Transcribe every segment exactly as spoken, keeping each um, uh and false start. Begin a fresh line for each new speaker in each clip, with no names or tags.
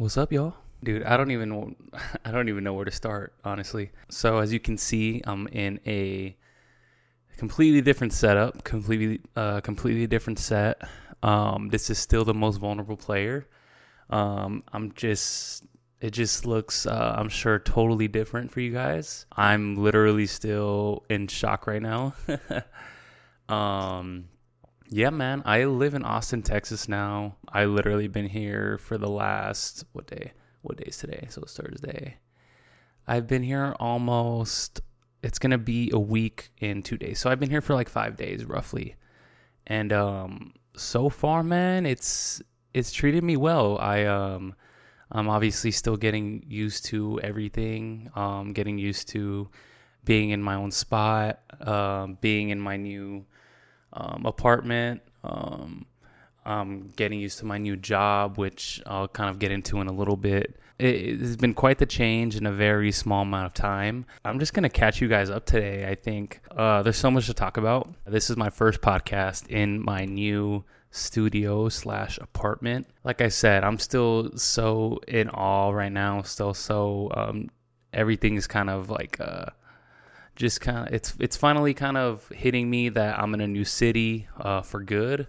What's up, y'all? Dude, I don't even know, I don't even know where to start, honestly. So as you can see, I'm in a completely different setup, completely uh completely different set. Um this is still the most vulnerable player. Um I'm just it just looks uh, I'm sure totally different for you guys. I'm literally still in shock right now. um Yeah, man. I live in Austin, Texas now. I literally been here for the last what day? What day is today? So it's Thursday. I've been here almost. It's gonna be a week in two days. So I've been here for like five days roughly, and um, so far, man, it's it's treated me well. I um, I'm obviously still getting used to everything. Um, getting used to being in my own spot. Um, being in my new Um, apartment. Um, I'm getting used to my new job, which I'll kind of get into in a little bit. It, it's been quite the change in a very small amount of time. I'm just going to catch you guys up today. I think uh, there's so much to talk about. This is my first podcast in my new studio slash apartment. Like I said, I'm still so in awe right now. Still so, um, everything is kind of like, uh, just kind of it's it's finally kind of hitting me that I'm in a new city uh for good.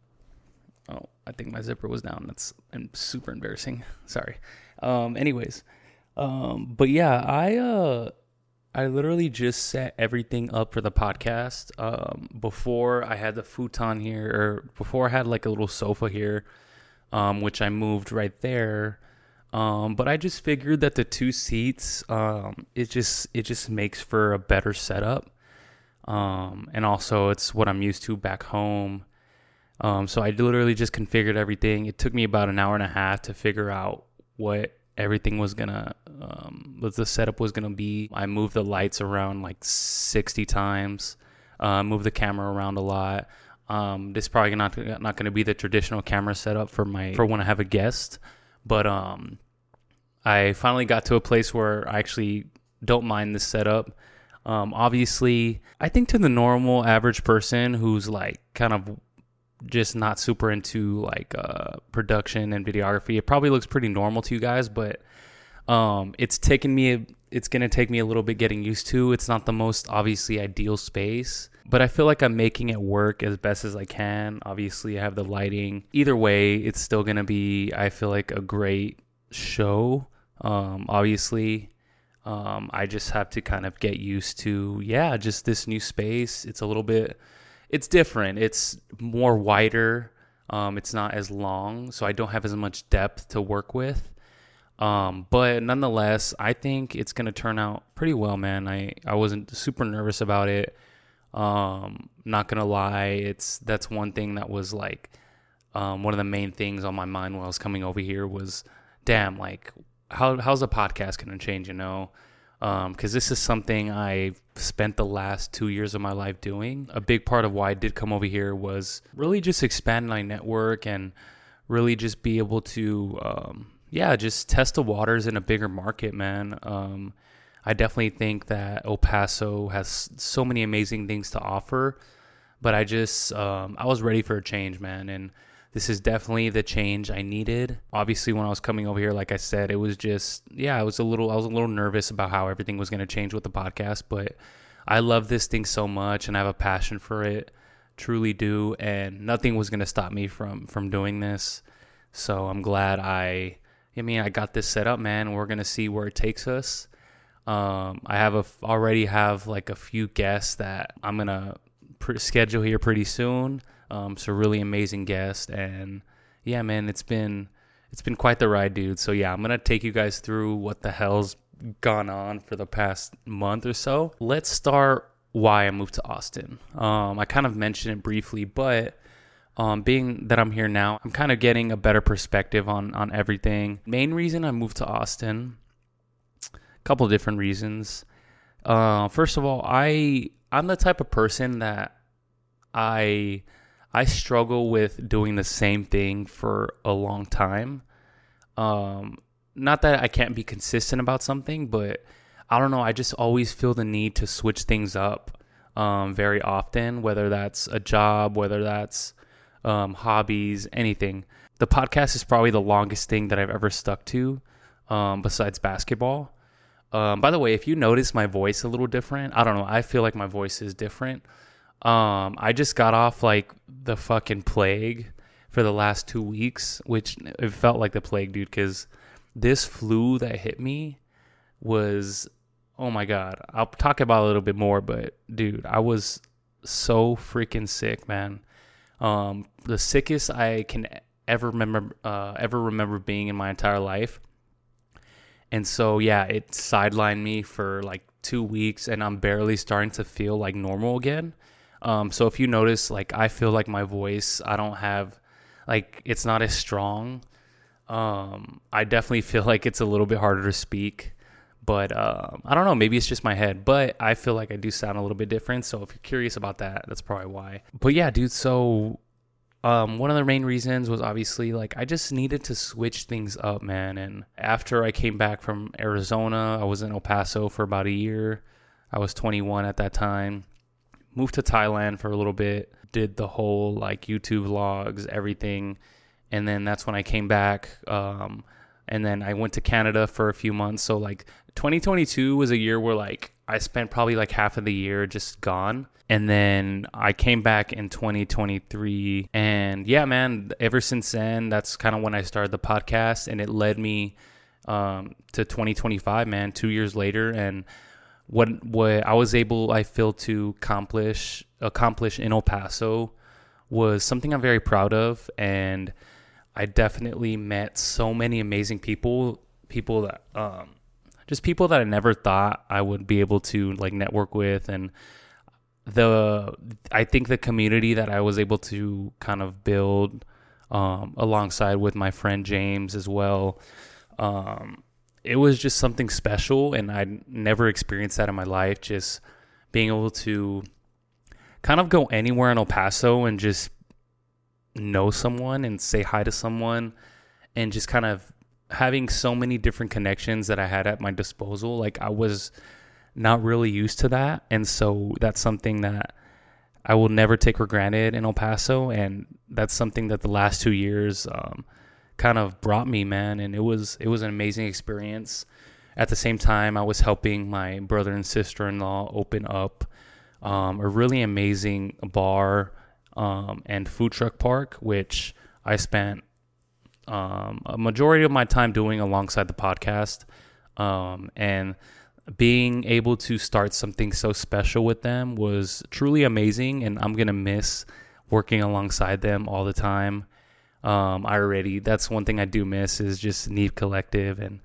Oh, I think my zipper was down. That's super embarrassing. Sorry. Um anyways, um but yeah, I uh I literally just set everything up for the podcast. Um before I had the futon here, or before I had like a little sofa here, um which I moved right there. Um, but I just figured that the two seats, um, it just it just makes for a better setup. Um, and also it's what I'm used to back home. Um, so I literally just configured everything. It took me about an hour and a half to figure out what everything was gonna, um, what the setup was gonna be. I moved the lights around like sixty times. Uh, moved the camera around a lot. Um, this is probably not not gonna be the traditional camera setup for my for when I have a guest, but um. I finally got to a place where I actually don't mind this setup. Um, obviously, I think to the normal average person who's like kind of just not super into like uh, production and videography, it probably looks pretty normal to you guys. But um, it's taken me, a, it's gonna take me a little bit getting used to. It's not the most obviously ideal space, but I feel like I'm making it work as best as I can. Obviously, I have the lighting. Either way, it's still gonna be, I feel like, a great show. Um, obviously, um, I just have to kind of get used to, yeah, just this new space. It's a little bit, it's different. It's more wider. Um, it's not as long, so I don't have as much depth to work with. Um, but nonetheless, I think it's going to turn out pretty well, man. I, I wasn't super nervous about it. Um, not going to lie. It's, that's one thing that was like, um, one of the main things on my mind while I was coming over here was, damn, like, How how's a podcast going to change, you know? Because um, this is something I've spent the last two years of my life doing. A big part of why I did come over here was really just expand my network and really just be able to, um, yeah, just test the waters in a bigger market, man. Um, I definitely think that El Paso has so many amazing things to offer, but I just, um, I was ready for a change, man, and this is definitely the change I needed. Obviously, when I was coming over here, like I said, it was just, yeah, I was a little, I was a little nervous about how everything was going to change with the podcast, but I love this thing so much and I have a passion for it, truly do, and nothing was going to stop me from, from doing this. So I'm glad I, I mean, I got this set up, man. We're going to see where it takes us. Um, I have a, already have like a few guests that I'm going to pre- schedule here pretty soon. Um, so really amazing guest, and yeah, man, it's been it's been quite the ride, dude. So yeah, I'm gonna take you guys through what the hell's gone on for the past month or so. Let's start why I moved to Austin. Um, I kind of mentioned it briefly, but um, being that I'm here now, I'm kind of getting a better perspective on on everything. Main reason I moved to Austin, a couple different reasons. Uh, first of all, I I'm the type of person that I I struggle with doing the same thing for a long time. Um, not that I can't be consistent about something, but I don't know. I just always feel the need to switch things up um, very often, whether that's a job, whether that's um, hobbies, anything. the podcast is probably the longest thing that I've ever stuck to, um, besides basketball. Um, by the way, if you notice my voice a little different, I don't know. I feel like my voice is different. Um, I just got off like the fucking plague for the last two weeks, which it felt like the plague, dude, because this flu that hit me was, oh my God. I'll talk about it a little bit more, but dude, I was so freaking sick, man. Um, the sickest I can ever remember, uh, ever remember being in my entire life. And so, yeah, it sidelined me for like two weeks and I'm barely starting to feel like normal again. Um, so if you notice, like, I feel like my voice, I don't have, like, it's not as strong. Um, I definitely feel like it's a little bit harder to speak, but, um, I don't know, maybe it's just my head, but I feel like I do sound a little bit different. So if you're curious about that, that's probably why. But yeah, dude, so, um, one of the main reasons was obviously like, I just needed to switch things up, man. And after I came back from Arizona, I was in El Paso for about a year. I was twenty-one at that time. Moved to Thailand for a little bit, did the whole like YouTube vlogs, everything. And then that's when I came back. Um, and then I went to Canada for a few months. So like twenty twenty-two was a year where like I spent probably like half of the year just gone. And then I came back in twenty twenty-three. And yeah, man, ever since then, that's kind of when I started the podcast. And it led me um, to twenty twenty-five, man, two years later. And What what I was able, I feel, to accomplish accomplish in El Paso was something I'm very proud of, and I definitely met so many amazing people, people that um, just people that I never thought I would be able to like network with, and the I think the community that I was able to kind of build um, alongside with my friend James as well. Um, It was just something special, and I'd never experienced that in my life, just being able to kind of go anywhere in El Paso and just know someone and say hi to someone, and just kind of having so many different connections that I had at my disposal. Like, I was not really used to that, and so that's something that I will never take for granted in El Paso, and that's something that the last two years um kind of brought me, man. And it was it was an amazing experience. At the same time, I was helping my brother and sister-in-law open up um, a really amazing bar um, and food truck park, which I spent um, a majority of my time doing alongside the podcast. Um, and being able to start something so special with them was truly amazing, and I'm going to miss working alongside them all the time. Um, I already, that's one thing I do miss is just Neve Collective. And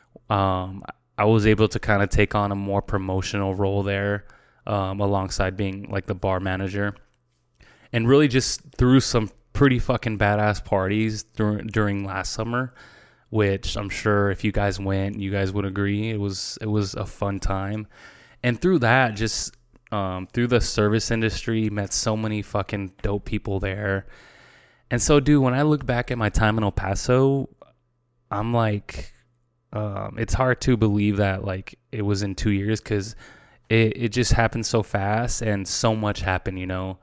um, I was able to kind of take on a more promotional role there um, alongside being like the bar manager. And really just threw some pretty fucking badass parties dur- during last summer, which I'm sure if you guys went, you guys would agree. It was, it was a fun time. And through that, just um, through the service industry, met so many fucking dope people there. And so, dude, when I look back at my time in El Paso, I'm like, um, it's hard to believe that, like, it was in two years because it, it just happened so fast and so much happened, you know.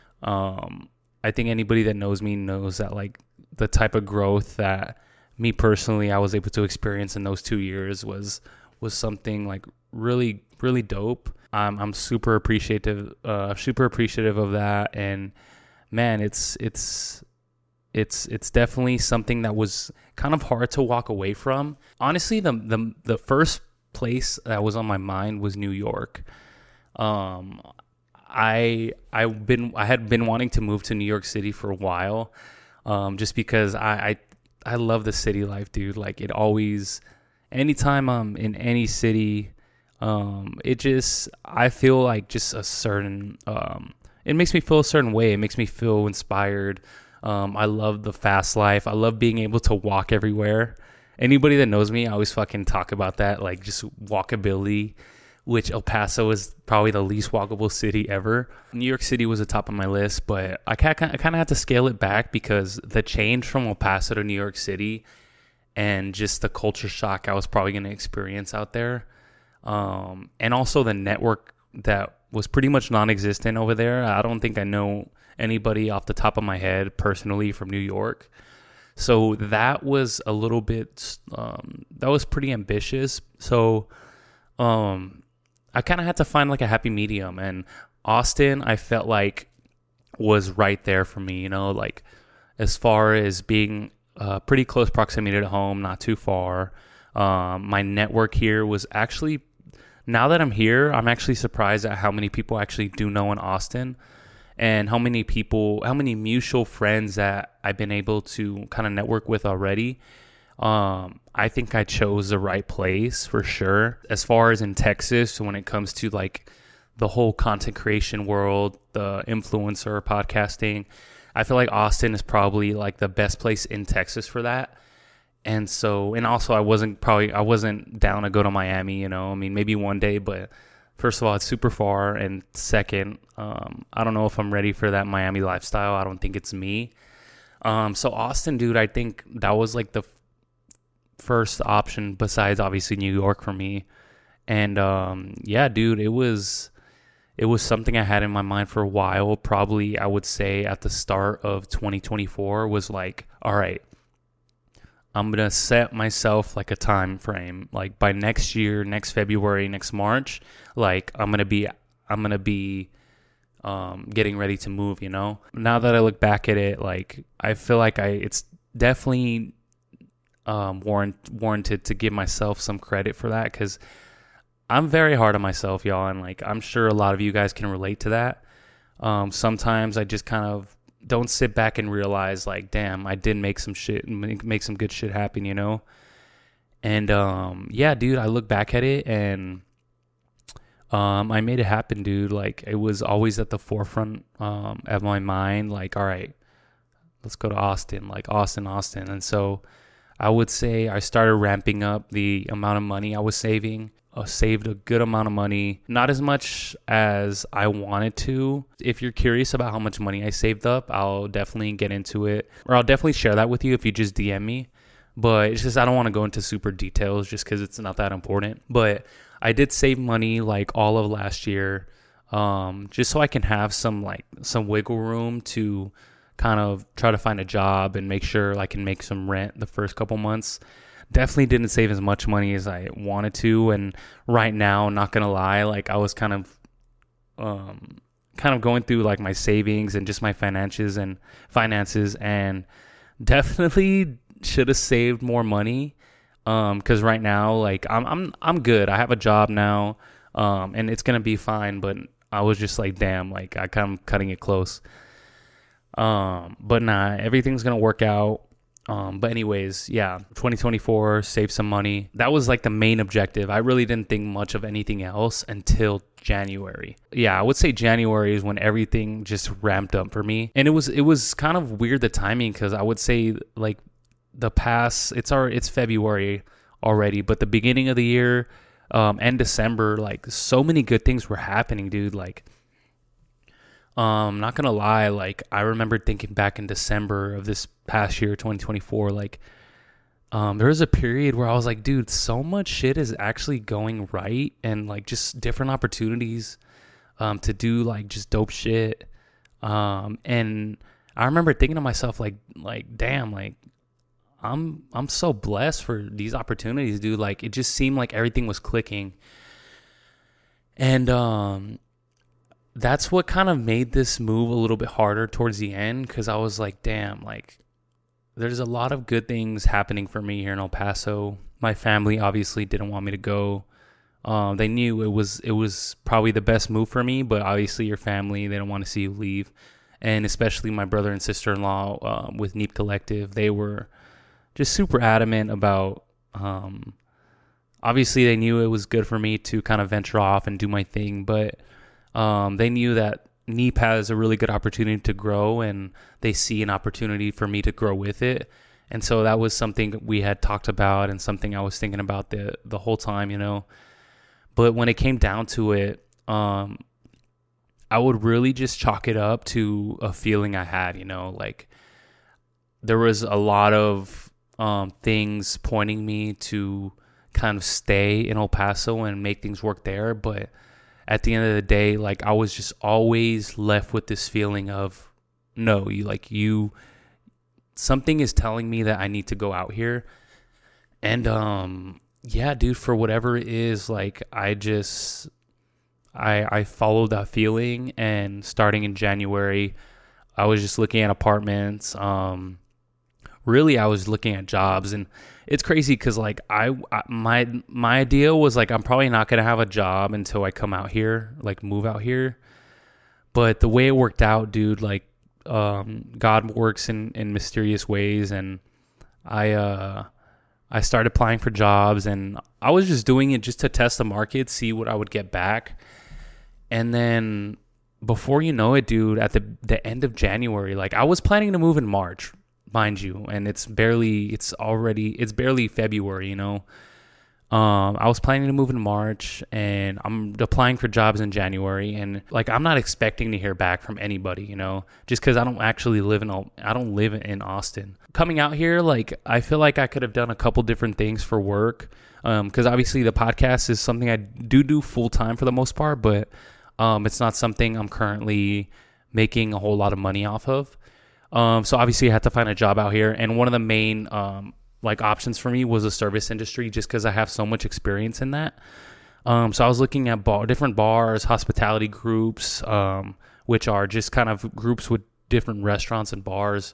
Um, I think anybody that knows me knows that, like, the type of growth that me personally I was able to experience in those two years was was something, like, really, really dope. Um, I'm super appreciative, uh, super appreciative of that. And, man, it's it's... It's it's definitely something that was kind of hard to walk away from. Honestly, the the the first place that was on my mind was New York. Um, I I been I had been wanting to move to New York City for a while, um, just because I, I I love the city life, dude. Like, it always, anytime I'm in any city, um, it just I feel like just a certain um, it makes me feel a certain way. It makes me feel inspired. Um, I love the fast life. I love being able to walk everywhere. Anybody that knows me, I always fucking talk about that, like just walkability, which El Paso is probably the least walkable city ever. New York City was the top of my list, but I kind of I kind of had to scale it back because the change from El Paso to New York City and just the culture shock I was probably going to experience out there. Um, and also the network that was pretty much non-existent over there. I don't think I know anybody off the top of my head personally from New York. So that was a little bit, um, that was pretty ambitious. So um, I kind of had to find like a happy medium. And Austin, I felt like was right there for me, you know, like as far as being uh, pretty close proximity to home, not too far. Um, my network here was actually, now that I'm here, I'm actually surprised at how many people actually do know in Austin, and how many people, how many mutual friends that I've been able to kind of network with already. Um, I think I chose the right place for sure. As far as in Texas, when it comes to like the whole content creation world, the influencer podcasting, I feel like Austin is probably like the best place in Texas for that. And so, and also I wasn't probably, I wasn't down to go to Miami, you know, I mean, maybe one day, but first of all, it's super far. And second, um, I don't know if I'm ready for that Miami lifestyle. I don't think it's me. Um, so Austin, dude, I think that was like the f- first option besides obviously New York for me. And, um, yeah, dude, it was, it was something I had in my mind for a while. Probably, I would say at the start of twenty twenty-four was like, all right, I'm going to set myself like a time frame. Like by next year, next February, next March, like I'm going to be, I'm going to be um, getting ready to move, you know? Now that I look back at it, like I feel like I, it's definitely um, warrant, warranted to give myself some credit for that, because I'm very hard on myself, y'all, and like I'm sure a lot of you guys can relate to that. Um, sometimes I just kind of don't sit back and realize, like, damn, I did make some shit, make, make some good shit happen, you know? And um, yeah, dude, I look back at it and um, I made it happen, dude. Like it was always at the forefront um, of my mind. Like, all right, let's go to Austin, like Austin, Austin. And so I would say I started ramping up the amount of money I was saving. Uh, saved a good amount of money, not as much as I wanted to. If you're curious about how much money I saved up, I'll definitely get into it, or I'll definitely share that with you if you just D M me. But it's just I don't want to go into super details just because it's not that important. But I did save money like all of last year, um, just so I can have some like some wiggle room to kind of try to find a job and make sure I can make some rent the first couple months. Definitely didn't save as much money as I wanted to, and right now, not gonna lie, like I was kind of, um, kind of going through like my savings and just my finances and finances, and definitely should have saved more money, um, because right now, like I'm I'm I'm good. I have a job now, um, and it's gonna be fine. But I was just like, damn, like I kind of cutting it close. Um, but nah, everything's gonna work out. Um, but anyways, yeah, twenty twenty-four, save some money. That was like the main objective. I really didn't think much of anything else until January. Yeah, I would say January is when everything just ramped up for me. And it was, it was kind of weird, the timing, because I would say like the past, it's our, it's February already, but the beginning of the year, um, and December, like so many good things were happening, dude. Like, Um, not gonna lie, like I remember thinking back in December of this past year, twenty twenty-four, like um, there was a period where I was like, dude, so much shit is actually going right, and like just different opportunities um, to do like just dope shit. Um, and I remember thinking to myself, like, like damn, like I'm I'm so blessed for these opportunities, dude. Like it just seemed like everything was clicking, and um. That's what kind of made this move a little bit harder towards the end, because I was like, damn, like there's a lot of good things happening for me here in El Paso. My family obviously didn't want me to go. Um, they knew it was it was probably the best move for me, but obviously your family, they don't want to see you leave. And especially my brother and sister-in-law uh, with Neep Collective, they were just super adamant about, um, obviously they knew it was good for me to kind of venture off and do my thing, but Um, they knew that Neep has a really good opportunity to grow, and they see an opportunity for me to grow with it. And so that was something we had talked about and something I was thinking about the the whole time, you know. But when it came down to it, um, I would really just chalk it up to a feeling I had, you know, like there was a lot of um, things pointing me to kind of stay in El Paso and make things work there, but at the end of the day, like I was just always left with this feeling of no, you like you something is telling me that I need to go out here. And um yeah, dude, for whatever it is, like I just I I followed that feeling, and starting in January, I was just looking at apartments. Um really I was looking at jobs, and it's crazy because like I, I my my idea was like I'm probably not gonna have a job until I come out here, like move out here. But the way it worked out, dude, like um God works in in mysterious ways, and I uh I started applying for jobs, and I was just doing it just to test the market, see what I would get back. And then before you know it, dude, at the the end of January, like I was planning to move in March, mind you, and it's barely it's already it's barely February, you know. Um I was planning to move in March, and I'm applying for jobs in January, and like I'm not expecting to hear back from anybody, you know, just cuz I don't actually live in I don't live in Austin. Coming out here, like I feel like I could have done a couple different things for work, um cuz obviously the podcast is something I do do full time for the most part, but um it's not something I'm currently making a whole lot of money off of. Um so obviously I had to find a job out here, and one of the main um like options for me was the service industry, just because I have so much experience in that. Um, so I was looking at bar, different bars, hospitality groups, um, which are just kind of groups with different restaurants and bars.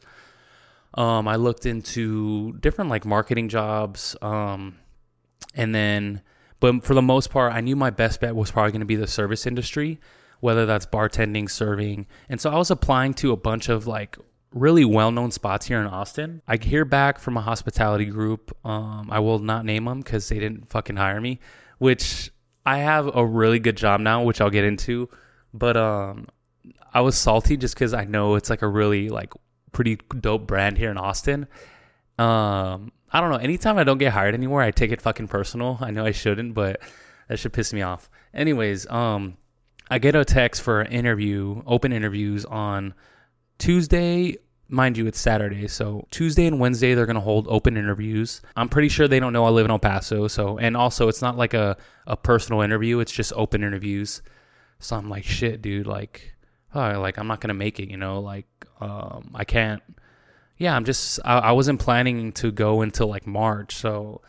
Um, I looked into different like marketing jobs, um, and then, but for the most part, I knew my best bet was probably going to be the service industry, whether that's bartending, serving. And so I was applying to a bunch of like really well-known spots here in Austin. I hear back from a hospitality group. Um, I will not name them because they didn't fucking hire me, which I have a really good job now, which I'll get into. But um, I was salty just because I know it's like a really like pretty dope brand here in Austin. Um, I don't know. Anytime I don't get hired anywhere, I take it fucking personal. I know I shouldn't, but that should piss me off. Anyways, um, I get a text for an interview, open interviews on Tuesday. Mind you, it's Saturday, so Tuesday and Wednesday they're gonna hold open interviews. I'm pretty sure they don't know I live in El Paso, so, and also it's not like a, a personal interview, it's just open interviews. So I'm like, shit, dude, like, oh, like I'm not gonna make it, you know, like, um, I can't. Yeah, I'm just, I, I wasn't planning to go until like March, so,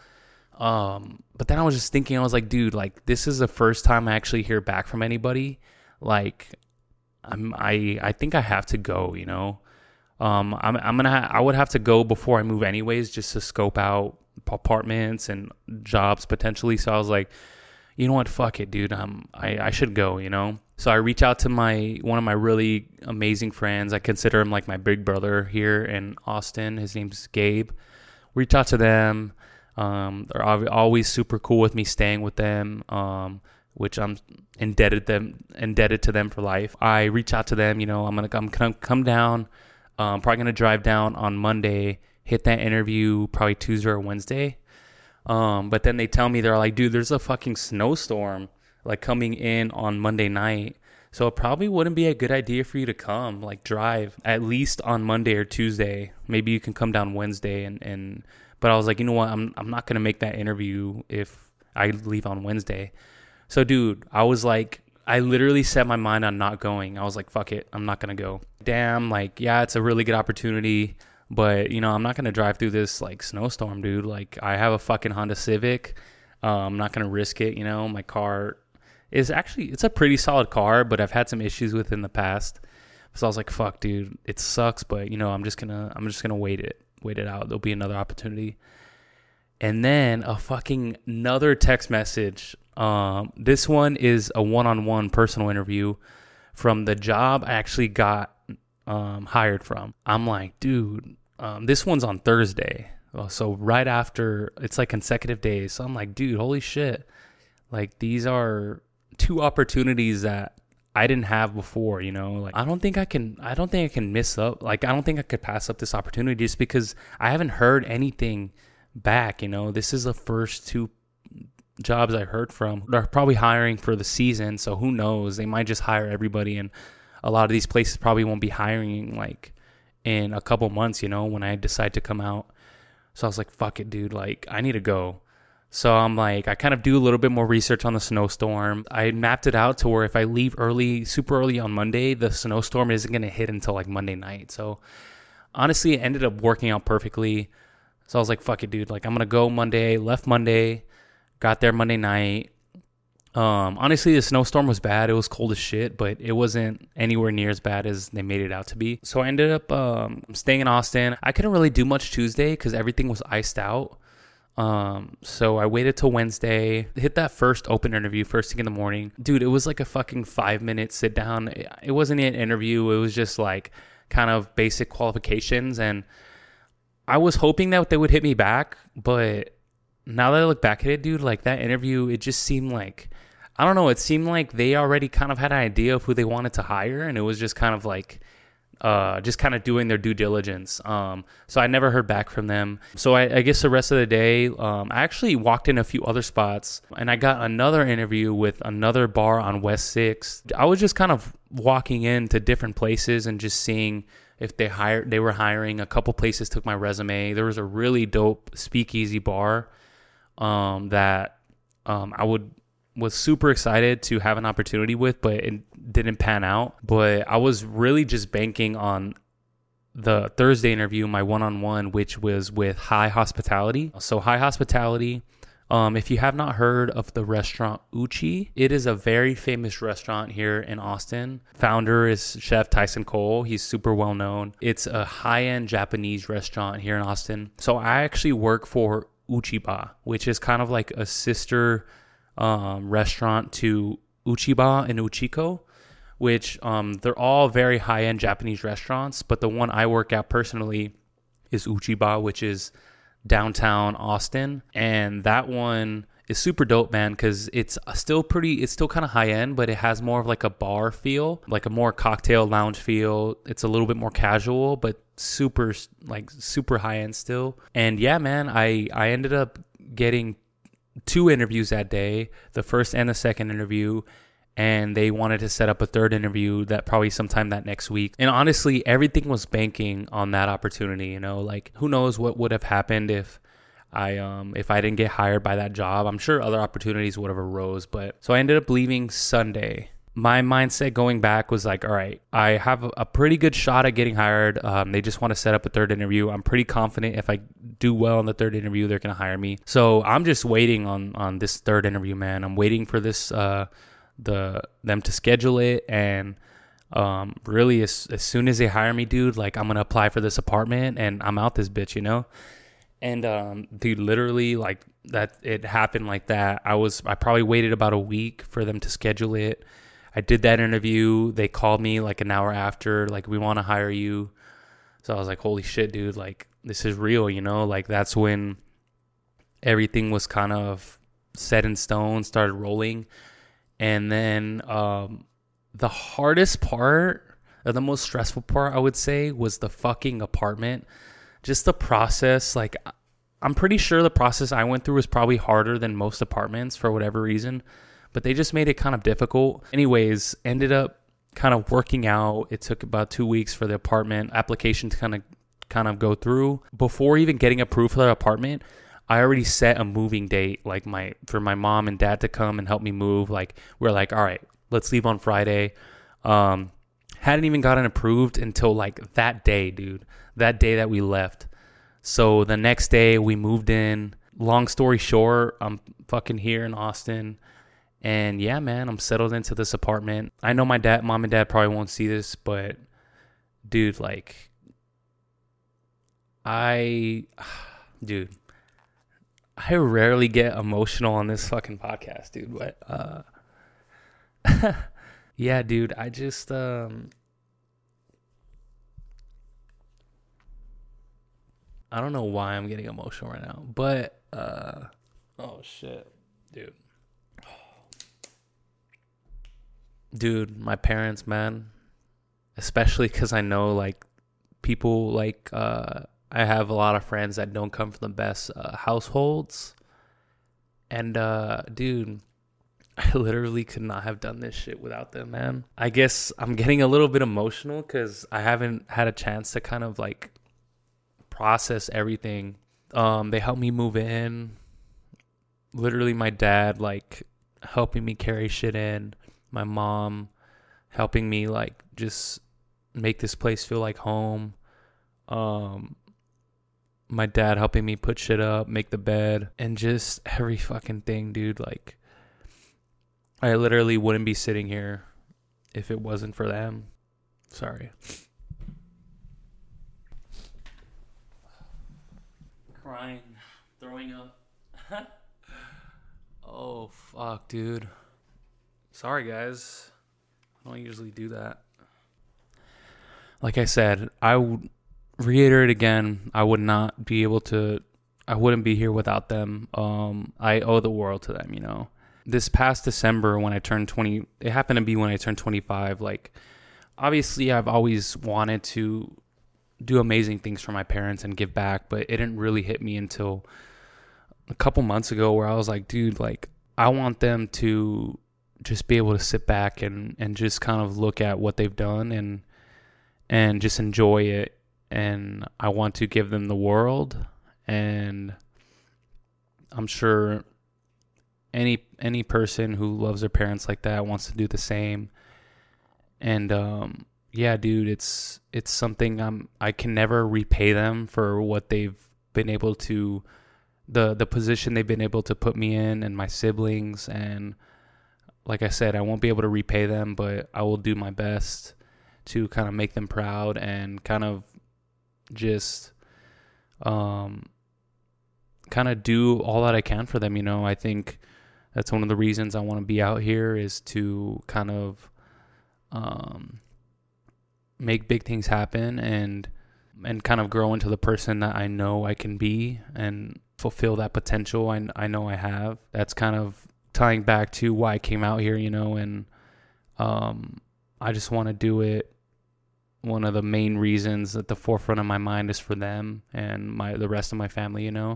um, but then I was just thinking, I was like, dude, like this is the first time I actually hear back from anybody, like. I'm, I, I think I have to go, you know, um, I'm, I'm going to, ha- I would have to go before I move anyways, just to scope out apartments and jobs potentially. So I was like, you know what? Fuck it, dude. Um, I, I should go, you know? So I reach out to my, one of my really amazing friends. I consider him like my big brother here in Austin. His name's Gabe. Reach out to them. Um, they're always super cool with me staying with them. Um, which I'm indebted them indebted to them for life. I reach out to them, you know, I'm gonna come come, come down. I'm um, probably gonna drive down on Monday, hit that interview probably Tuesday or Wednesday. Um, but then they tell me, they're like, dude, there's a fucking snowstorm like coming in on Monday night, so it probably wouldn't be a good idea for you to come, like drive at least on Monday or Tuesday. Maybe you can come down Wednesday and and. But I was like, you know what, I'm I'm not gonna make that interview if I leave on Wednesday. So, dude, I was like, I literally set my mind on not going. I was like, fuck it. I'm not going to go. Damn, like, yeah, it's a really good opportunity. But, you know, I'm not going to drive through this, like, snowstorm, dude. Like, I have a fucking Honda Civic. Um, I'm not going to risk it, you know. My car is actually, it's a pretty solid car, but I've had some issues with it in the past. So I was like, fuck, dude, it sucks. But, you know, I'm just going to, I'm just going to wait it, wait it out. There'll be another opportunity. And then a fucking another text message. Um, this one is a one-on-one personal interview from the job I actually got um, hired from. I'm like, dude, um, this one's on Thursday. So right after, it's like consecutive days. So I'm like, dude, holy shit. Like these are two opportunities that I didn't have before, you know, like I don't think I can, I don't think I can miss up. Like, I don't think I could pass up this opportunity just because I haven't heard anything back, you know. This is the first two jobs I heard from. They're probably hiring for the season, so who knows? They might just hire everybody, and a lot of these places probably won't be hiring like in a couple months, you know, when I decide to come out. So I was like, fuck it, dude, like I need to go. So I'm like, I kind of do a little bit more research on the snowstorm. I mapped it out to where if I leave early, super early on Monday, the snowstorm isn't going to hit until like Monday night. So honestly, it ended up working out perfectly. So I was like, fuck it, dude. Like, I'm going to go Monday. Left Monday. Got there Monday night. Um, honestly, the snowstorm was bad. It was cold as shit, but it wasn't anywhere near as bad as they made it out to be. So I ended up um, staying in Austin. I couldn't really do much Tuesday because everything was iced out. Um, so I waited till Wednesday, hit that first open interview first thing in the morning. Dude, it was like a fucking five minute sit down. It wasn't an interview. It was just like kind of basic qualifications. And I was hoping that they would hit me back. But now that I look back at it, dude, like that interview, it just seemed like, I don't know. It seemed like they already kind of had an idea of who they wanted to hire. And it was just kind of like, Uh, just kind of doing their due diligence. Um, so I never heard back from them. So I, I guess the rest of the day, um, I actually walked in a few other spots and I got another interview with another bar on West sixth. I was just kind of walking into different places and just seeing if they hired, they were hiring. A couple places took my resume. There was a really dope speakeasy bar um, that um, I would was super excited to have an opportunity with, but it didn't pan out. But I was really just banking on the Thursday interview, my one-on-one, which was with High Hospitality. So High Hospitality, um, if you have not heard of the restaurant Uchi, it is a very famous restaurant here in Austin. Founder is Chef Tyson Cole. He's super well known. It's a high-end Japanese restaurant here in Austin. So I actually work for Uchiba, which is kind of like a sister um, restaurant to Uchiba and Uchiko, which um, they're all very high-end Japanese restaurants. But the one I work at personally is Uchiba, which is downtown Austin. And that one is super dope, man, because it's still pretty, it's still kind of high-end, but it has more of like a bar feel, like a more cocktail lounge feel. It's a little bit more casual, but super, like super high-end still. And yeah, man, I, I ended up getting two interviews that day, the first and the second interview, and they wanted to set up a third interview that probably sometime that next week. And honestly, everything was banking on that opportunity, you know, like who knows what would have happened if I um if I didn't get hired by that job. I'm sure other opportunities would have arose, but so I ended up leaving Sunday. My mindset going back was like, all right, I have a pretty good shot at getting hired. Um, they just want to set up a third interview. I'm pretty confident if I do well in the third interview, they're going to hire me. So I'm just waiting on, on this third interview, man. I'm waiting for this, uh, the, them to schedule it. And, um, really as, as soon as they hire me, dude, like I'm going to apply for this apartment and I'm out this bitch, you know? And, um, dude, literally like that, it happened like that. I was, I probably waited about a week for them to schedule it. I did that interview. They called me like an hour after, like, we want to hire you. So I was like, holy shit, dude, like, this is real, you know? Like, that's when everything was kind of set in stone, started rolling. And then um, the hardest part, or the most stressful part, I would say, was the fucking apartment. Just the process. Like, I'm pretty sure the process I went through was probably harder than most apartments for whatever reason. But they just made it kind of difficult. Anyways, ended up kind of working out. It took about two weeks for the apartment application to kind of kind of go through. Before even getting approved for the apartment, I already set a moving date, like my for my mom and dad to come and help me move. Like we're like, all right, let's leave on Friday. Um, hadn't even gotten approved until like that day, dude. That day that we left. So the next day we moved in. Long story short, I'm fucking here in Austin. And yeah, man, I'm settled into this apartment. I know my dad, mom and dad probably won't see this, but dude, like, I, dude, I rarely get emotional on this fucking podcast, dude. But, uh, yeah, dude, I just, um, I don't know why I'm getting emotional right now, but, uh, oh shit, dude. Dude, my parents, man, especially because I know, like, people, like, uh, I have a lot of friends that don't come from the best uh, households. And, uh, dude, I literally could not have done this shit without them, man. I guess I'm getting a little bit emotional because I haven't had a chance to kind of, like, process everything. Um, they helped me move in. Literally, my dad, like, helping me carry shit in. My mom helping me like just make this place feel like home. Um, my dad helping me put shit up, make the bed, and just every fucking thing, dude. Like, I literally wouldn't be sitting here if it wasn't for them. Sorry. Crying, throwing up. Oh, fuck, dude. Sorry, guys. I don't usually do that. Like I said, I would reiterate again, I would not be able to, I wouldn't be here without them. Um, I owe the world to them, you know. This past December when I turned twenty, it happened to be when I turned twenty-five. Like, obviously, I've always wanted to do amazing things for my parents and give back, but it didn't really hit me until a couple months ago where I was like, dude, like, I want them to just be able to sit back and, and just kind of look at what they've done and and just enjoy it. And I want to give them the world. And I'm sure any any person who loves their parents like that wants to do the same. And um yeah, dude, it's it's something I'm I can never repay them for what they've been able to the the position they've been able to put me in and my siblings. And like I said, I won't be able to repay them, but I will do my best to kind of make them proud and kind of just um kind of do all that I can for them, you know. I think that's one of the reasons I want to be out here, is to kind of um make big things happen and and kind of grow into the person that I know I can be and fulfill that potential I, I know I have. That's kind of tying back to why I came out here, you know, and um, I just want to do it. One of the main reasons at the forefront of my mind is for them and my the rest of my family, you know.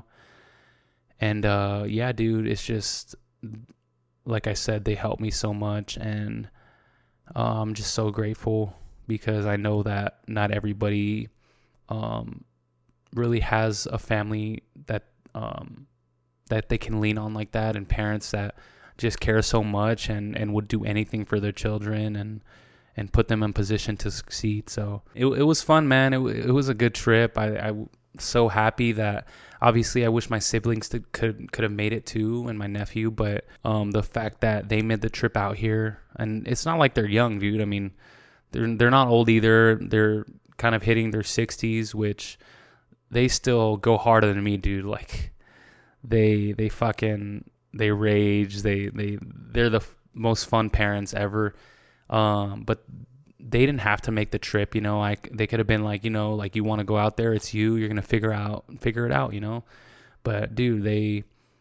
And uh, yeah, dude, it's just, like I said, they helped me so much, and uh, I'm just so grateful because I know that not everybody um, really has a family that um, that they can lean on like that, and parents that just care so much and, and would do anything for their children and and put them in position to succeed. So it it was fun, man. It it was a good trip. I I'm so happy that, obviously, I wish my siblings to, could could have made it too, and my nephew. But um, the fact that they made the trip out here, and it's not like they're young, dude. I mean, they're they're not old either. They're kind of hitting their sixties, which they still go harder than me, dude. Like they they fucking they rage. They they they're the f- most fun parents ever. Um, but they didn't have to make the trip, you know. Like they could have been like, you know, like, you want to go out there, it's you. You're gonna figure out figure it out, you know. But dude, they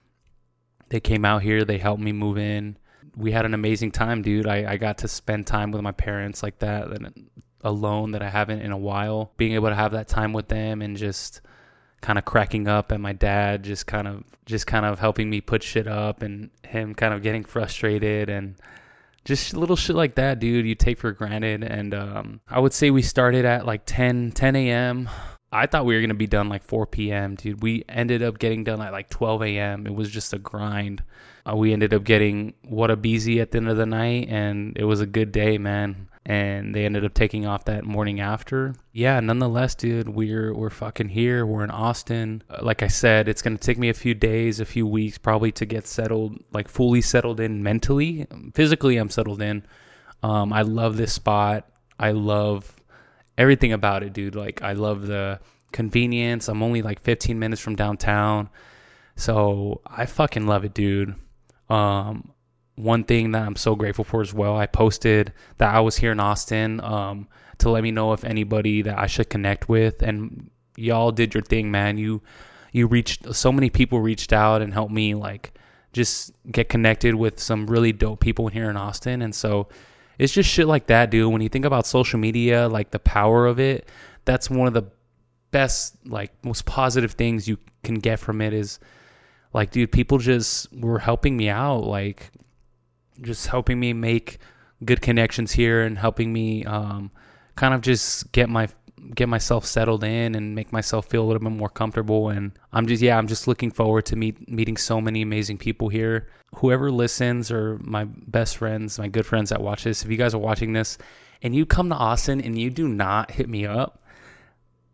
they came out here. They helped me move in. We had an amazing time, dude. I, I got to spend time with my parents like that, and alone that I haven't in a while. Being able to have that time with them and just kind of cracking up at my dad, just kind of just kind of helping me put shit up, and him kind of getting frustrated, and just little shit like that, dude, you take for granted. And um, I would say we started at like ten a.m. I thought we were going to be done like four p.m., dude. We ended up getting done at like twelve a.m. It was just a grind. Uh, we ended up getting Whataburger at the end of the night, and it was a good day, man. And they ended up taking off that morning after. Yeah, nonetheless, dude, we're we're fucking here. We're in Austin. Uh, like I said, it's going to take me a few days, a few weeks probably to get settled, like fully settled in mentally. Physically, I'm settled in. Um, I love this spot. I love everything about it, dude. Like, I love the convenience. I'm only like fifteen minutes from downtown. So I fucking love it, dude. Um, One thing that I'm so grateful for as well, I posted that I was here in Austin um, to let me know if anybody that I should connect with, and y'all did your thing, man. You you reached, so many people reached out and helped me like just get connected with some really dope people here in Austin. And so it's just shit like that, dude. When you think about social media, like the power of it, that's one of the best, like most positive things you can get from it is like, dude, people just were helping me out, like just helping me make good connections here and helping me um, kind of just get my get myself settled in and make myself feel a little bit more comfortable. And I'm just, yeah, I'm just looking forward to meet meeting so many amazing people here. Whoever listens, or my best friends, my good friends that watch this, if you guys are watching this and you come to Austin and you do not hit me up,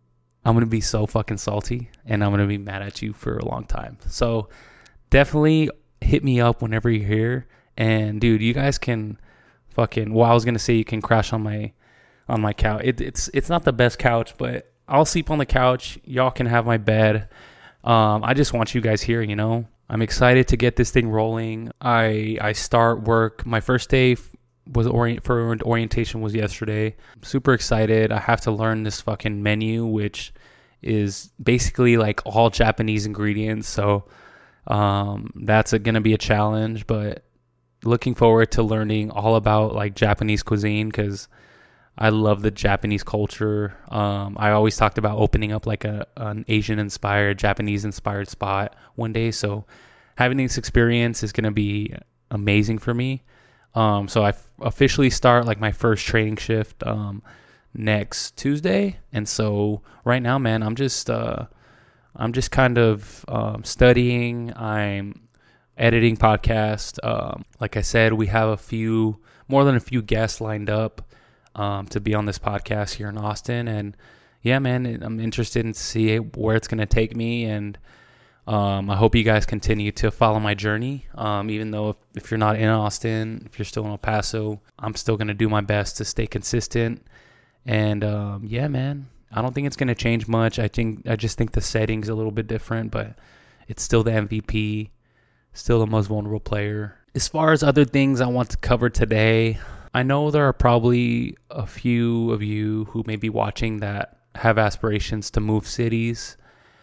I'm going to be so fucking salty and I'm going to be mad at you for a long time. So definitely hit me up whenever you're here. And dude, you guys can fucking, well, I was going to say you can crash on my, on my couch. It, it's, it's not the best couch, but I'll sleep on the couch. Y'all can have my bed. Um, I just want you guys here, you know, I'm excited to get this thing rolling. I, I start work. My first day was orient for orientation was yesterday. Super excited. I have to learn this fucking menu, which is basically like all Japanese ingredients. So um, that's going to be a challenge, but looking forward to learning all about like Japanese cuisine because I love the Japanese culture. Um, I always talked about opening up like a an Asian inspired, Japanese inspired spot one day. So having this experience is going to be amazing for me. Um, so I f- officially start like my first training shift um, next Tuesday, and so right now, man, I'm just uh, I'm just kind of um, studying. I'm editing podcast. Um, like I said, we have a few more than a few guests lined up um, to be on this podcast here in Austin, and yeah, man, I'm interested in see where it's gonna take me and. Um, I hope you guys continue to follow my journey. Um, even though if, if you're not in Austin, if you're still in El Paso, I'm still going to do my best to stay consistent. And, um, yeah, man, I don't think it's going to change much. I think, I just think the setting's a little bit different, but it's still the M V P, still the most vulnerable player. As far as other things I want to cover today, I know there are probably a few of you who may be watching that have aspirations to move cities.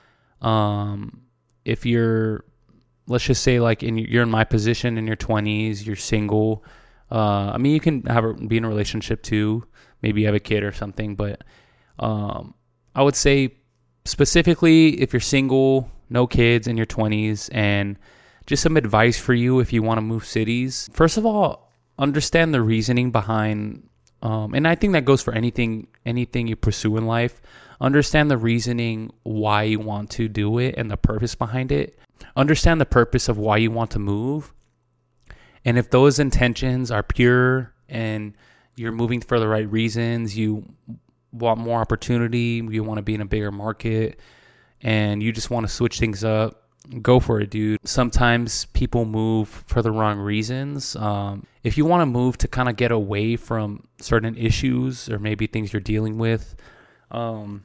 Um, If you're, let's just say like in you're in my position in your twenties, you're single. Uh, I mean, you can have a, be in a relationship too. Maybe you have a kid or something. But um, I would say specifically if you're single, no kids in your twenties, and just some advice for you if you want to move cities. First of all, understand the reasoning behind, um, and I think that goes for anything anything you pursue in life. Understand the reasoning why you want to do it and the purpose behind it. Understand the purpose of why you want to move. And if those intentions are pure and you're moving for the right reasons, you want more opportunity, you want to be in a bigger market, and you just want to switch things up, go for it, dude. Sometimes people move for the wrong reasons. Um, if you want to move to kind of get away from certain issues or maybe things you're dealing with, um,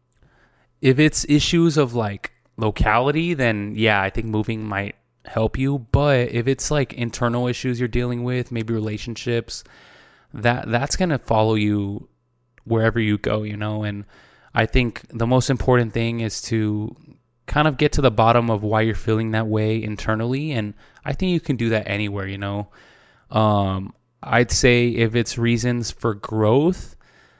if it's issues of like locality, then yeah, I think moving might help you. But if it's like internal issues you're dealing with, maybe relationships, that that's going to follow you wherever you go, you know? And I think the most important thing is to kind of get to the bottom of why you're feeling that way internally. And I think you can do that anywhere, you know? Um, I'd say if it's reasons for growth,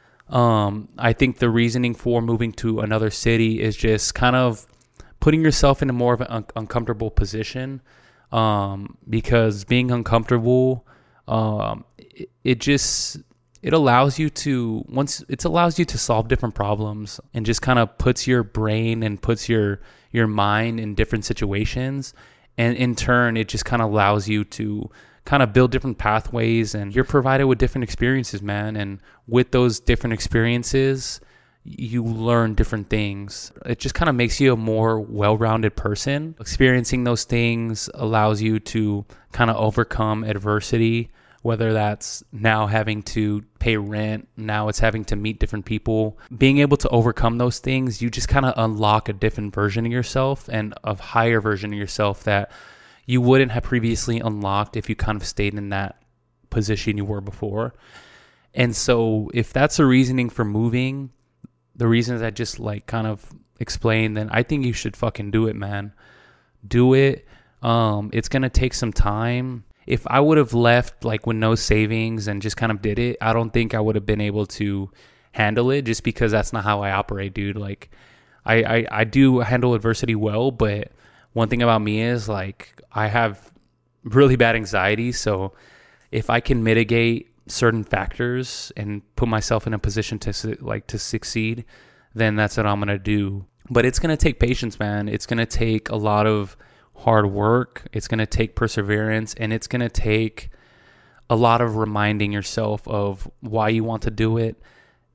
Um, I think the reasoning for moving to another city is just kind of putting yourself in a more of an un- uncomfortable position, um, because being uncomfortable, um, it, it just, it allows you to, once it allows you to solve different problems and just kind of puts your brain and puts your, your mind in different situations. And in turn, it just kind of allows you to kind of build different pathways, and you're provided with different experiences, man. And with those different experiences, you learn different things. It just kind of makes you a more well-rounded person. Experiencing those things allows you to kind of overcome adversity, whether that's now having to pay rent, now it's having to meet different people. Being able to overcome those things, you just kind of unlock a different version of yourself and a higher version of yourself that you wouldn't have previously unlocked if you kind of stayed in that position you were before. And so if that's the reasoning for moving, the reasons I just like kind of explained, then I think you should fucking do it, man. Do it. Um, it's going to take some time. If I would have left like with no savings and just kind of did it, I don't think I would have been able to handle it, just because that's not how I operate, dude. Like I, I, I do handle adversity well, but one thing about me is like I have really bad anxiety. So if I can mitigate certain factors and put myself in a position to like to succeed, then that's what I'm going to do. But it's going to take patience, man. It's going to take a lot of hard work. It's going to take perseverance, and it's going to take a lot of reminding yourself of why you want to do it.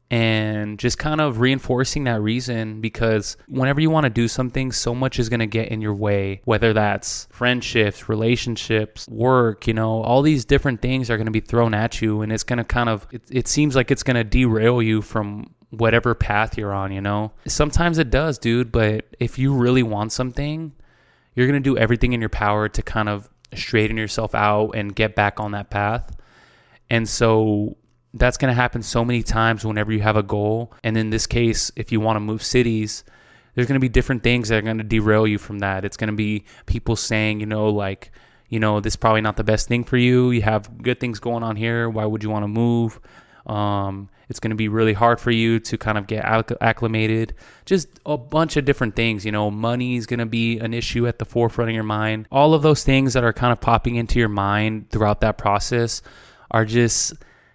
and just kind of reinforcing that reason, because whenever you want to do something, so much is going to get in your way, whether that's friendships, relationships, work, you know, all these different things are going to be thrown at you, and it's going to kind of, it, it seems like it's going to derail you from whatever path you're on, you know. Sometimes it does, dude, but if you really want something, you're going to do everything in your power to kind of straighten yourself out and get back on that path. And so that's going to happen so many times whenever you have a goal. And in this case, if you want to move cities, there's going to be different things that are going to derail you from that. It's going to be people saying, you know, like, you know, this is probably not the best thing for you. You have good things going on here. Why would you want to move? Um, it's going to be really hard for you to kind of get acc- acclimated. Just a bunch of different things. You know, money is going to be an issue at the forefront of your mind. All of those things that are kind of popping into your mind throughout that process are just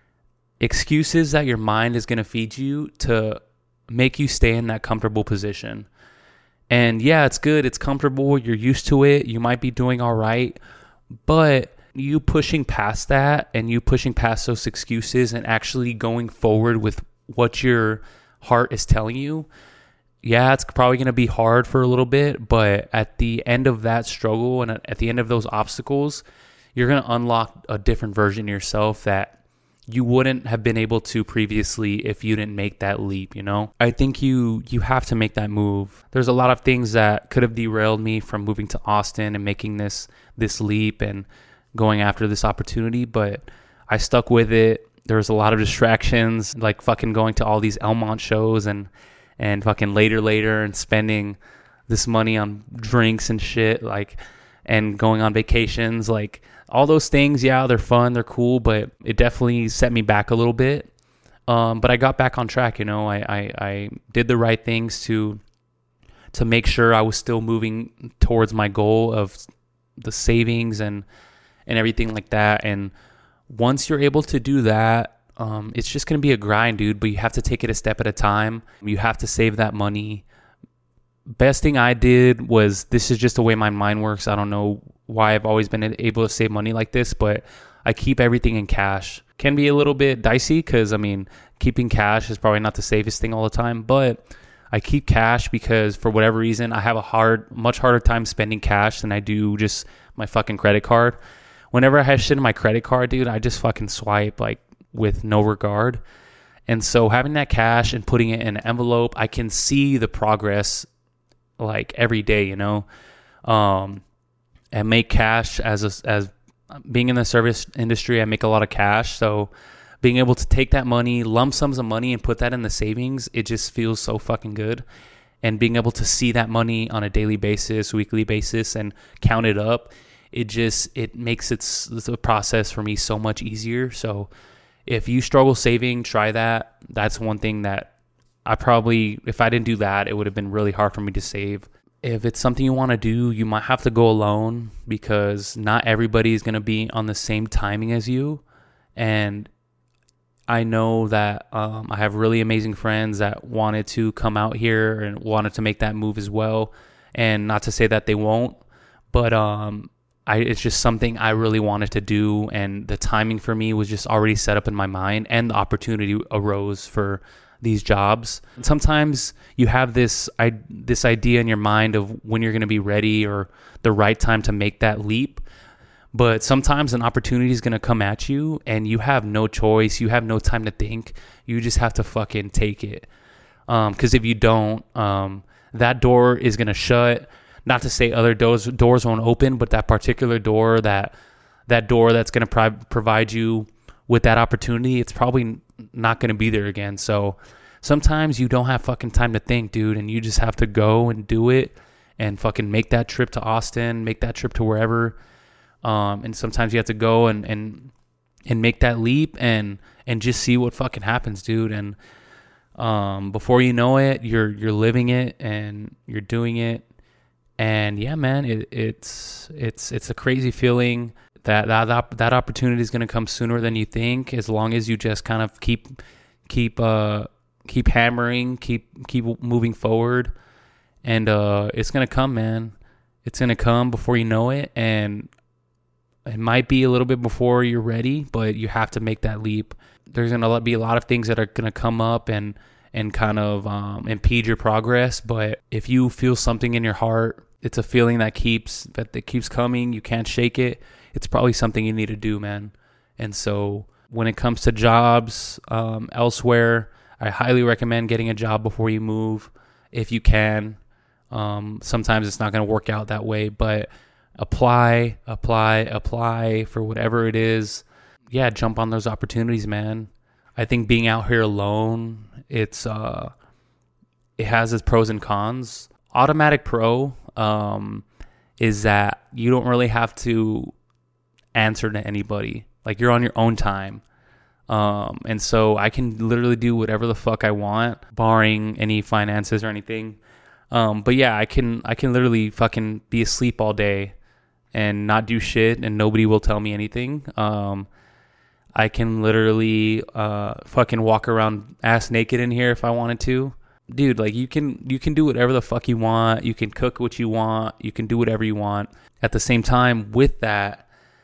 excuses that your mind is going to feed you to make you stay in that comfortable position. And yeah, it's good. It's comfortable. You're used to it. You might be doing all right. But you pushing past that and you pushing past those excuses and actually going forward with what your heart is telling you, yeah, it's probably going to be hard for a little bit. But at the end of that struggle and at the end of those obstacles, you're going to unlock a different version of yourself that you wouldn't have been able to previously if you didn't make that leap, you know? I think you you have to make that move. There's a lot of things that could have derailed me from moving to Austin and making this this leap and going after this opportunity, but I stuck with it. There was a lot of distractions, like fucking going to all these Elmont shows and and fucking later later and spending this money on drinks and shit, like, and going on vacations, like all those things. Yeah, they're fun, they're cool, but it definitely set me back a little bit. Um, but I got back on track, you know. I, I, I did the right things to to make sure I was still moving towards my goal of the savings and and everything like that. And once you're able to do that, um, it's just gonna be a grind, dude. But you have to take it a step at a time. You have to save that money. Best thing I did was, this is just the way my mind works. I don't know why I've always been able to save money like this, but I keep everything in cash. Can be a little bit dicey because, I mean, keeping cash is probably not the safest thing all the time, but I keep cash because for whatever reason, I have a hard, much harder time spending cash than I do just my fucking credit card. Whenever I have shit in my credit card, dude, I just fucking swipe like with no regard. And so having that cash and putting it in an envelope, I can see the progress like every day, you know, um, and make cash as a, as being in the service industry. I make a lot of cash. So being able to take that money, lump sums of money, and put that in the savings, it just feels so fucking good. And being able to see that money on a daily basis, weekly basis, and count it up, it just, it makes it the process for me so much easier. So if you struggle saving, try that. That's one thing that I probably, if I didn't do that, it would have been really hard for me to save. If it's something you want to do, you might have to go alone because not everybody is going to be on the same timing as you. And I know that um, I have really amazing friends that wanted to come out here and wanted to make that move as well. And not to say that they won't, but um, I, it's just something I really wanted to do. And the timing for me was just already set up in my mind, and the opportunity arose for these jobs. Sometimes you have this I, this idea in your mind of when you're going to be ready or the right time to make that leap. But sometimes an opportunity is going to come at you and you have no choice. You have no time to think. You just have to fucking take it. Um, 'cause if you don't, um, that door is going to shut. Not to say other doors doors won't open, but that particular door, that that door that's going to pro- provide you with that opportunity, it's probably not going to be there again. So sometimes you don't have fucking time to think, dude, and you just have to go and do it and fucking make that trip to Austin, make that trip to wherever. Um, and sometimes you have to go and, and, and make that leap and, and just see what fucking happens, dude. And, um, before you know it, you're, you're living it and you're doing it. And yeah, man, it, it's, it's, it's a crazy feeling. That that that opportunity is going to come sooner than you think, as long as you just kind of keep keep uh keep hammering, keep keep moving forward, and uh, it's going to come, man. It's going to come before you know it, and it might be a little bit before you're ready, but you have to make that leap. there's going to be a lot of things that are going to come up and, and kind of um, impede your progress. But if you feel something in your heart, it's a feeling that keeps, that, that keeps coming, you can't shake it, it's probably something you need to do, man. And so when it comes to jobs um, elsewhere, I highly recommend getting a job before you move if you can. Um, sometimes it's not going to work out that way, but apply, apply, apply for whatever it is. Yeah, jump on those opportunities, man. I think being out here alone, it's uh, it has its pros and cons. Automatic pro um, is that you don't really have to answer to anybody. Like, you're on your own time. Um, and so I can literally do whatever the fuck I want, barring any finances or anything. Um, but yeah, I can, I can literally fucking be asleep all day and not do shit, and nobody will tell me anything. Um, I can literally, uh, fucking walk around ass naked in here if I wanted to. Dude, like, you can, you can do whatever the fuck you want. You can cook what you want. You can do whatever you want. At the same time, with that,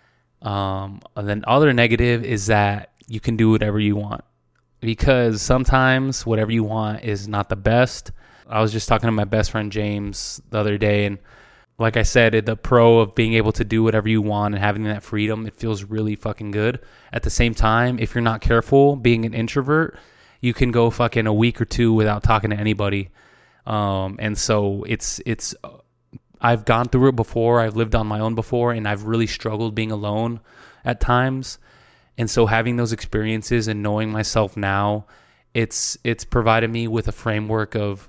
um, and then other negative is that you can do whatever you want, because sometimes whatever you want is not the best. I was just talking to my best friend James the other day, and like I said, the pro of being able to do whatever you want and having that freedom, it feels really fucking good. At the same time, if you're not careful, being an introvert, you can go fucking a week or two without talking to anybody. Um, and so it's, it's, I've gone through it before. I've lived on my own before, and I've really struggled being alone at times. And so having those experiences and knowing myself now, it's, it's provided me with a framework of,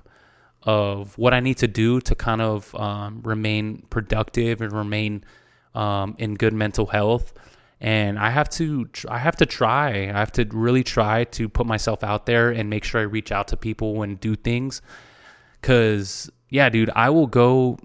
of what I need to do to kind of um, remain productive and remain um, in good mental health. And I have to, I have to try, I have to really try to put myself out there and make sure I reach out to people and do things. Cause yeah, dude, I will go,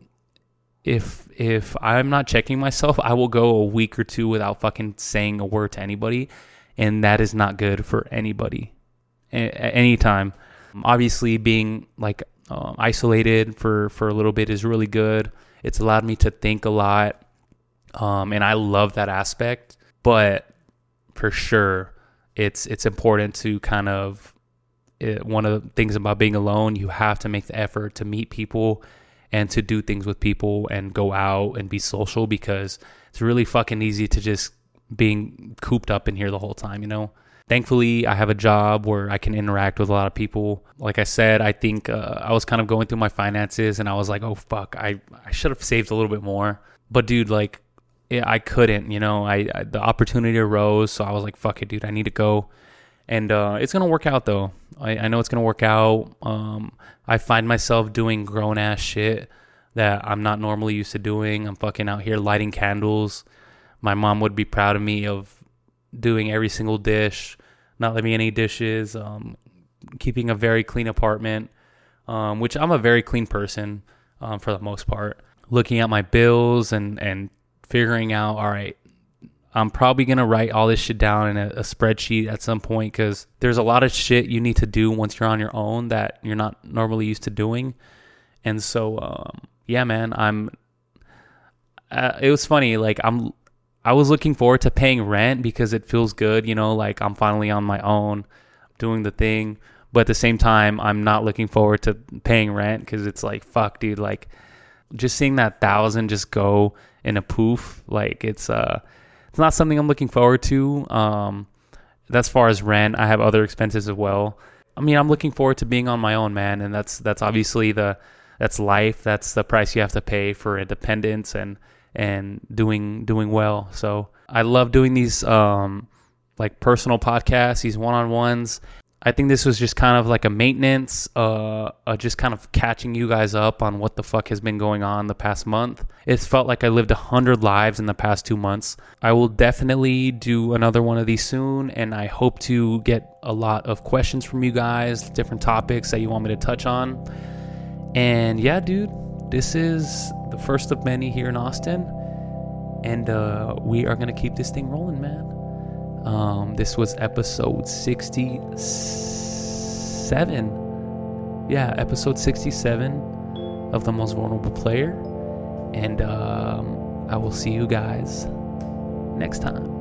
if, if I'm not checking myself, I will go a week or two without fucking saying a word to anybody. And that is not good for anybody at any time. Obviously being like um, isolated for, for a little bit is really good. It's allowed me to think a lot. Um, and I love that aspect. But for sure, it's it's important to kind of, it, one of the things about being alone, you have to make the effort to meet people and to do things with people and go out and be social, because it's really fucking easy to just being cooped up in here the whole time, you know? Thankfully, I have a job where I can interact with a lot of people. Like I said, I think uh, I was kind of going through my finances and I was like, oh, fuck, I, I should have saved a little bit more. But dude, like, I couldn't, you know, I, I the opportunity arose, so I was like, fuck it, dude, I need to go. And uh, it's going to work out, though. I, I know it's going to work out. Um, I find myself doing grown-ass shit that I'm not normally used to doing. I'm fucking out here lighting candles. My mom would be proud of me of doing every single dish, not leaving any dishes, um, keeping a very clean apartment, um, which I'm a very clean person um, for the most part. Looking at my bills and, and figuring out, all right, I'm probably going to write all this shit down in a, a spreadsheet at some point, because there's a lot of shit you need to do once you're on your own that you're not normally used to doing. And so, um, yeah, man, I'm, uh, it was funny. Like I'm, I was looking forward to paying rent because it feels good, you know, like I'm finally on my own doing the thing. But at the same time, I'm not looking forward to paying rent because it's like, fuck, dude, like just seeing that thousand just go in a poof, like it's uh it's not something I'm looking forward to. Um as far as rent, I have other expenses as well. I mean, I'm looking forward to being on my own, man, and that's that's obviously the that's life. That's the price you have to pay for independence and and doing doing well. So I love doing these um like personal podcasts, these one-on-ones. I think this was just kind of like a maintenance, uh, uh, just kind of catching you guys up on what the fuck has been going on the past month. It felt like I lived a hundred lives in the past two months. I will definitely do another one of these soon, and I hope to get a lot of questions from you guys, different topics that you want me to touch on. And yeah, dude, this is the first of many here in Austin, and uh, we are going to keep this thing rolling, man. Um, this was episode sixty-seven. Yeah, episode sixty-seven of The Most Vulnerable Player. And um, I will see you guys next time.